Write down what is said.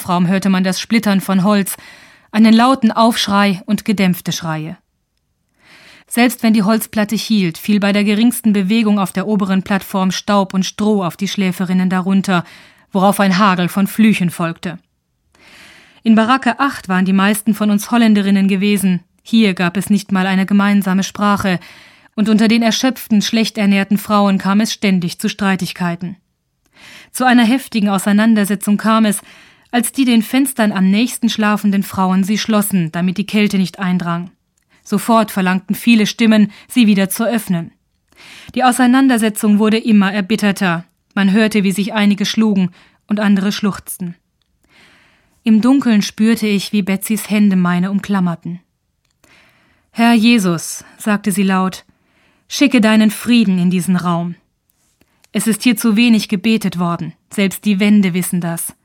Schlafraum hörte man das Splittern von Holz, einen lauten Aufschrei und gedämpfte Schreie. Selbst wenn die Holzplatte hielt, fiel bei der geringsten Bewegung auf der oberen Plattform Staub und Stroh auf die Schläferinnen darunter, worauf ein Hagel von Flüchen folgte. In Baracke 8 waren die meisten von uns Holländerinnen gewesen. Hier gab es nicht mal eine gemeinsame Sprache, und unter den erschöpften, schlecht ernährten Frauen kam es ständig zu Streitigkeiten. Zu einer heftigen Auseinandersetzung kam es, als die den Fenstern am nächsten schlafenden Frauen sie schlossen, damit die Kälte nicht eindrang. Sofort verlangten viele Stimmen, sie wieder zu öffnen. Die Auseinandersetzung wurde immer erbitterter. Man hörte, wie sich einige schlugen und andere schluchzten. Im Dunkeln spürte ich, wie Betsys Hände meine umklammerten. »Herr Jesus«, sagte sie laut, »schicke deinen Frieden in diesen Raum. Es ist hier zu wenig gebetet worden, selbst die Wände wissen das.